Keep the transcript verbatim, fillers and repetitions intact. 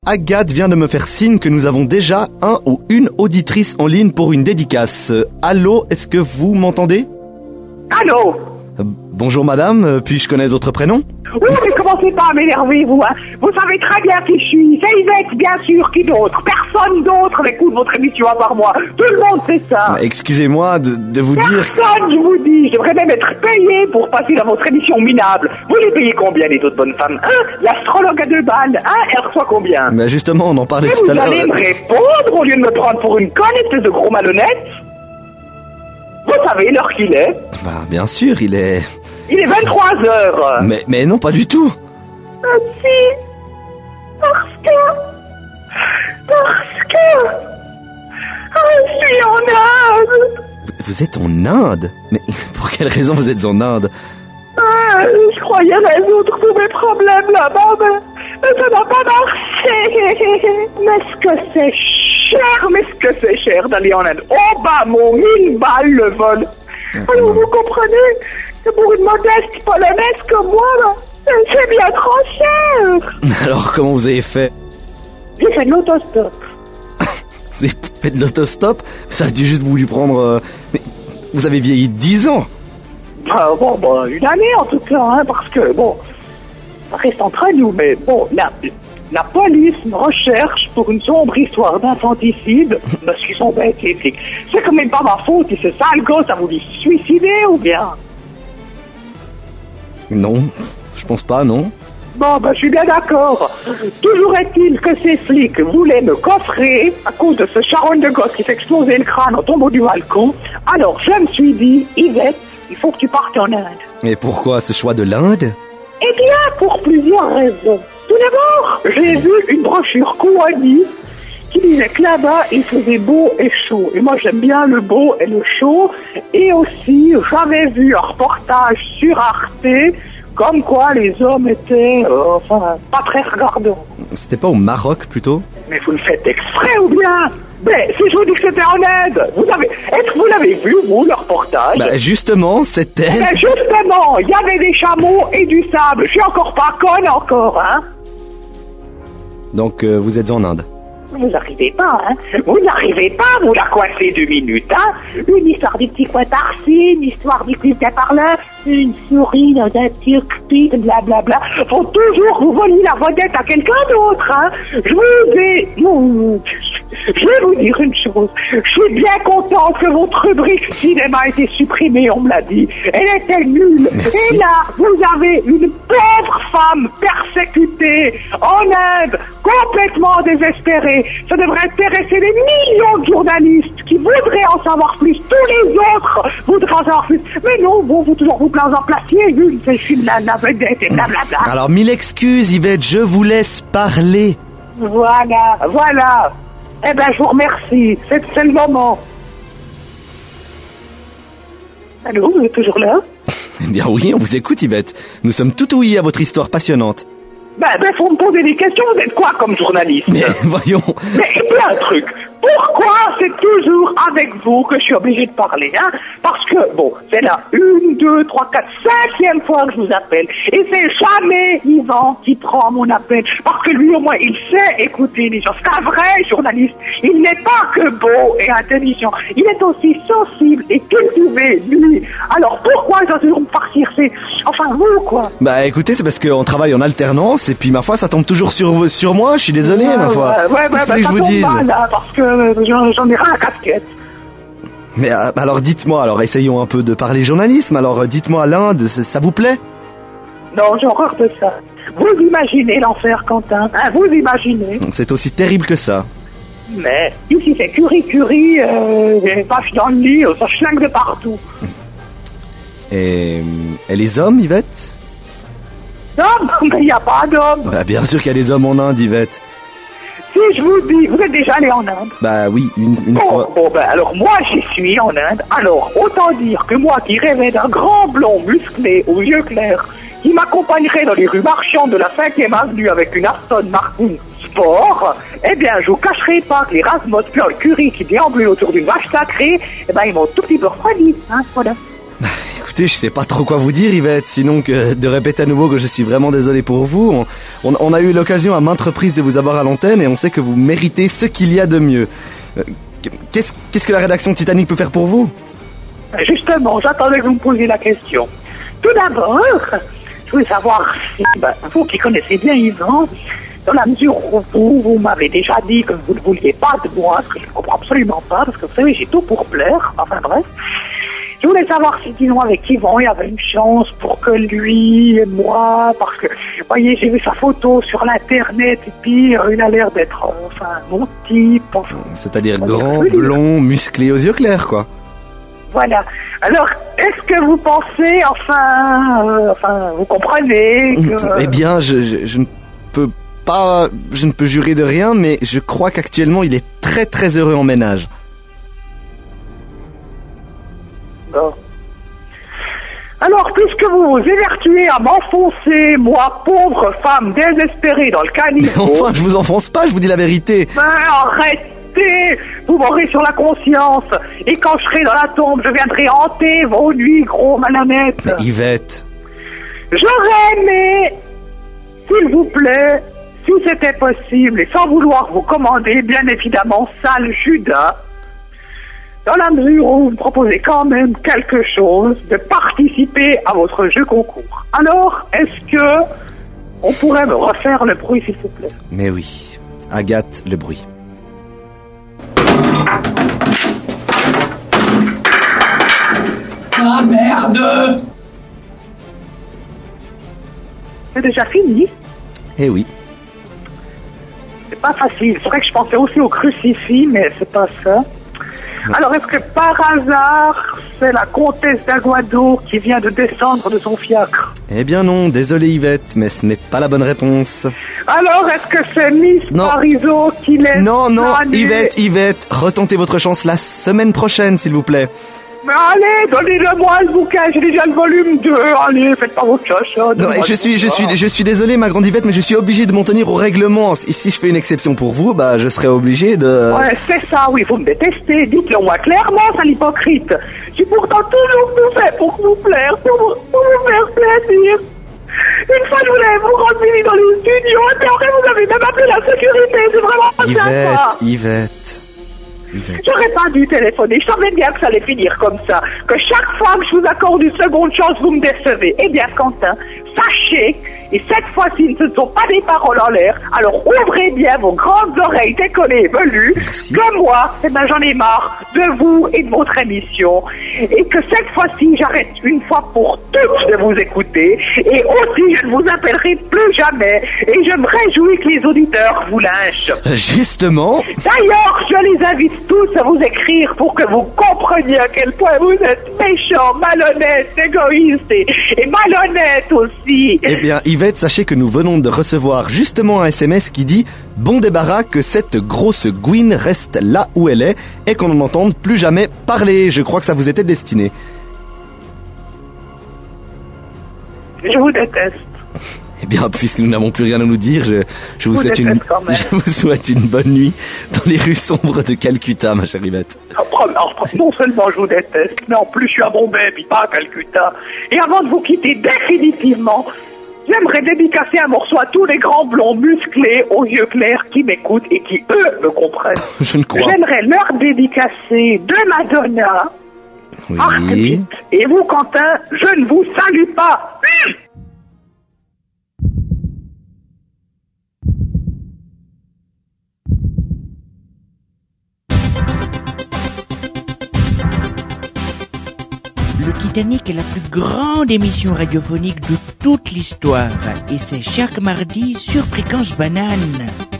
Agathe vient de me faire signe que nous avons déjà un ou une auditrice en ligne pour une dédicace. Euh, allô, est-ce que vous m'entendez? Allô? euh, Bonjour madame, euh, puis-je connaître votre prénom? Oui, mais commencez pas à m'énerver, vous, hein. Vous savez très bien qui je suis. C'est Yvette, bien sûr, qui d'autre? Personne d'autre n'écoute votre émission à part moi. Tout le monde sait ça. Bah, excusez-moi de, de vous dire... Personne, je vous dis. Je devrais même être payé pour passer dans votre émission minable. Vous les payez combien, les autres bonnes femmes? Hein? L'astrologue à deux balles, hein? Elle reçoit combien? Bah justement, on en parlait Et tout vous à l'heure. allez me répondre au lieu de me prendre pour une conne, espèce de gros malhonnête? Vous savez l'heure qu'il est? Bah bien sûr, il est... Il est vingt-trois heures. Mais, mais non, pas du tout. Ah si, parce que, parce que, ah, je suis en Inde. Vous êtes en Inde? Mais pour quelle raison vous êtes en Inde? Ah, je croyais résoudre tous mes problèmes là-bas, mais, mais ça n'a pas marché. Mais ce que c'est cher, mais ce que c'est cher d'aller en Inde. Oh bah mon mille balles le vol. Alors vous comprenez que pour une modeste polonaise comme moi, là, c'est bien trop cher. Alors comment vous avez fait? J'ai fait de l'autostop. Vous avez fait de l'autostop? Ça a dû juste voulu prendre... euh, Mais vous avez vieilli de dix ans. Ah, bon, bon, une année en tout cas, hein, parce que, bon, ça reste entre nous, mais bon, la, la police me recherche pour une sombre histoire d'infanticide, parce qu'ils sont bêtes, les flics. C'est quand même pas ma faute si ce sale gosse a voulu se suicider, ou bien? Non, je pense pas, non. Bon, ben, je suis bien d'accord. Toujours est-il que ces flics voulaient me coffrer à cause de ce charogne de gosse qui fait exploser le crâne en tombant du balcon. Alors, je me suis dit, Yvette, il faut que tu partes en Inde. Et pourquoi ce choix de l'Inde? Eh bien, pour plusieurs raisons. Tout d'abord, j'ai vu une brochure Kouani qui disait que là-bas, il faisait beau et chaud. Et moi, j'aime bien le beau et le chaud. Et aussi, j'avais vu un reportage sur Arte, comme quoi les hommes étaient, euh, enfin, pas très regardants. C'était pas au Maroc, plutôt? Mais vous le faites exprès ou bien? Mais si je vous dis que c'était en Inde, vous avez, est-ce que vous l'avez vu, vous, le reportage? Bah justement, c'était... Ben justement, il y avait des chameaux et du sable. Je suis encore pas conne encore, hein? Donc euh, vous êtes en Inde? Vous n'arrivez pas, hein? Vous n'arrivez pas, vous la coincez deux minutes, hein? Une histoire du petit coin par-ci, une histoire du cul parleur, une souris dans un turc-pit, blablabla. Faut toujours vous voler la vedette à quelqu'un d'autre, hein? Je vous ai... Je vais vous dire une chose. Je suis bien contente que votre rubrique cinéma ait été supprimée, on me l'a dit. Elle était nulle. Merci. Et là, vous avez une pauvre femme persécutée en Inde, complètement désespérée. Ça devrait intéresser des millions de journalistes qui voudraient en savoir plus. Tous les autres voudraient en savoir plus. Mais non, vous, vous toujours vous en placiez une, c'est une la, la vedette et blablabla. Alors mille excuses, Yvette, je vous laisse parler. Voilà, voilà. Eh ben, je vous remercie. C'est, c'est le moment. Allô, vous êtes toujours là? Eh bien oui, on vous écoute, Yvette. Nous sommes tout ouïs à votre histoire passionnante. Ben, ben, faut me poser des questions. Vous êtes quoi comme journaliste? Mais voyons... Mais plein de trucs. Pourquoi c'est toujours avec vous que je suis obligé de parler, hein? Parce que, bon, c'est la une, deux, trois, quatre, cinquième fois que je vous appelle. Et c'est jamais Yvan qui prend mon appel. Parce que lui, au moins, il sait écouter les gens. C'est un vrai journaliste. Il n'est pas que beau et intelligent. Il est aussi sensible et cultivé, lui. Alors, pourquoi il doit toujours me farcir? C'est... Enfin, vous, quoi. Bah écoutez, c'est parce qu'on travaille en alternance, et puis ma foi, ça tombe toujours sur, sur moi, je suis désolé, ouais, ma foi. Ouais, ouais, Qu'est-ce ouais, que bah, je vous ça tombe dise? mal, hein, parce que j'en, j'en ai rien à casquette. Mais euh, alors dites-moi, alors essayons un peu de parler journalisme, alors euh, dites-moi, l'Inde, ça, ça vous plaît? Non, j'ai horreur de ça. Vous imaginez l'enfer, Quentin, hein, vous imaginez. C'est aussi terrible que ça. Mais ici c'est curie curie, euh, les vaches dans le lit, ça schlingue de partout. Et, et les hommes, Yvette? Non, mais il n'y a pas d'homme. Bah bien sûr qu'il y a des hommes en Inde, Yvette. Si je vous dis, vous êtes déjà allé en Inde? Bah oui, une, une bon, fois... Bon, ben alors moi j'y suis en Inde, alors autant dire que moi qui rêvais d'un grand blond musclé aux yeux clairs, qui m'accompagnerait dans les rues marchandes de la cinquième avenue avec une Aston Martin Sport, eh bien je vous cacherai pas que les Rasmus Curry qui déambulent autour d'une vache sacrée, eh ben ils m'ont tout petit peu refroidi, hein, voilà. écoutez, je sais pas trop quoi vous dire, Yvette, sinon que de répéter à nouveau que je suis vraiment désolé pour vous. On, on, on a eu l'occasion à maintes reprises de vous avoir à l'antenne et on sait que vous méritez ce qu'il y a de mieux. Euh, qu'est-ce, qu'est-ce que la rédaction Titanic peut faire pour vous? Justement, j'attendais que vous me posiez la question. Tout d'abord, je voulais savoir si, ben, vous qui connaissez bien Yvan, dans la mesure où vous, vous m'avez déjà dit que vous ne vouliez pas de moi, ce que je ne comprends absolument pas, parce que vous savez, j'ai tout pour plaire, enfin bref. Je voulais savoir si, disons, avec Yvan, il y avait une chance pour que lui et moi, parce que, vous voyez, j'ai vu sa photo sur l'internet, et puis euh, il a l'air d'être, euh, enfin, mon type, enfin... C'est-à-dire grand, blond, musclé, aux yeux clairs, quoi. Voilà. Alors, est-ce que vous pensez, enfin, euh, enfin, vous comprenez que... Eh bien, je, je, je ne peux pas, je ne peux jurer de rien, mais je crois qu'actuellement, il est très très heureux en ménage. Bon. Alors, puisque vous vous évertuez à m'enfoncer, moi, pauvre femme désespérée dans le caniveau... Mais enfin, je vous enfonce pas, je vous dis la vérité. Ben, arrêtez! Vous m'aurez sur la conscience. Et quand je serai dans la tombe, je viendrai hanter vos nuits, gros malhonnêtes. Mais Yvette... J'aurais aimé, s'il vous plaît, si c'était possible, et sans vouloir vous commander, bien évidemment, sale Judas, dans la mesure où vous me proposez quand même quelque chose, de participer à votre jeu concours. Alors, est-ce que on pourrait me refaire le bruit, s'il vous plaît? Mais oui, Agathe, le bruit. Ah merde! C'est déjà fini? Eh oui. C'est pas facile. C'est vrai que je pensais aussi au crucifix, mais c'est pas ça. Non. Alors, est-ce que par hasard, c'est la comtesse d'Aguado qui vient de descendre de son fiacre? Eh bien non, désolé Yvette, mais ce n'est pas la bonne réponse. Alors, est-ce que c'est Miss non. Parizeau qui laisse... Non, non, planer... Yvette, Yvette, retentez votre chance la semaine prochaine, s'il vous plaît. Mais allez, donnez-le-moi le bouquin, j'ai déjà le volume deux, allez, faites pas votre chacha. Non, je suis, je suis, je suis désolé, ma grande Yvette, mais je suis obligé de m'en tenir au règlement. Et si je fais une exception pour vous, bah, je serai obligé de... Ouais, c'est ça, oui, vous me détestez, dites-le moi clairement, c'est l'hypocrite. J'ai pourtant toujours tout fait pour vous plaire, pour vous, pour vous faire plaisir. Une fois, je voulais vous rendre visite dans les studios, et puis après, vous avez même appelé la sécurité, c'est vraiment pas Yvette, sympa. Yvette... Yvette. J'aurais pas dû téléphoner, je savais bien que ça allait finir comme ça, que chaque fois que je vous accorde une seconde chance, vous me décevez. Eh bien, Quentin, sachez, et cette fois-ci, ce ne sont pas des paroles en l'air, alors ouvrez bien vos grandes oreilles décollées et velues, Merci. que moi, eh ben, j'en ai marre de vous et de votre émission, et que cette fois-ci, j'arrête une fois pour toutes de vous écouter, et aussi, je ne vous appellerai plus jamais, et je me réjouis que les auditeurs vous lynchent. Justement... D'ailleurs, je les invite tous à vous écrire pour que vous compreniez à quel point vous êtes méchants, malhonnêtes, égoïstes et, et malhonnêtes aussi. Eh bien, Yvette, sachez que nous venons de recevoir justement un S M S qui dit « Bon débarras que cette grosse gouine reste là où elle est et qu'on n'en entende plus jamais parler. » Je crois que ça vous était destiné. Je vous déteste. Eh bien, puisque nous n'avons plus rien à nous dire, je, je, vous, vous souhaite une, je vous souhaite une bonne nuit dans les rues sombres de Calcutta, ma chère Yvette. Non seulement je vous déteste, mais en plus je suis à Bombay, puis pas à Calcutta. Et avant de vous quitter définitivement, j'aimerais dédicacer un morceau à tous les grands blonds musclés aux yeux clairs qui m'écoutent et qui, eux, me comprennent. Je ne crois. J'aimerais leur dédicacer de Madonna, oui. Heartbeat, et vous, Quentin, je ne vous salue pas. Le Titanic est la plus grande émission radiophonique de toute l'histoire et c'est chaque mardi sur Fréquence Banane.